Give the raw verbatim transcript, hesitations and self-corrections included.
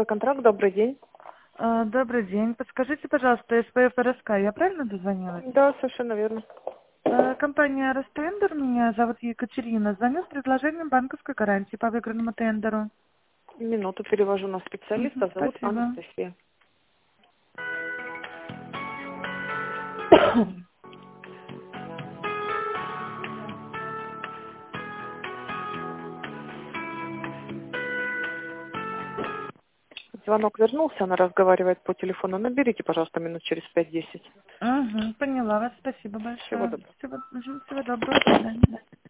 Строй контракт, добрый день. А, Добрый день. Подскажите, пожалуйста, СПФ РСК, я правильно дозвонилась? Да, совершенно верно. А, Компания Ростендер, меня зовут Екатерина. Звоню с предложением банковской гарантии по выигранному тендеру. Минуту перевожу на Мгм, специалиста. Зовут спасибо. Анастасия. Звонок вернулся, она разговаривает по телефону. Наберите, пожалуйста, минут через пять-десять. Угу, поняла вас. Спасибо Всего большое. доброго. Всего, мгм, всего доброго. До свидания.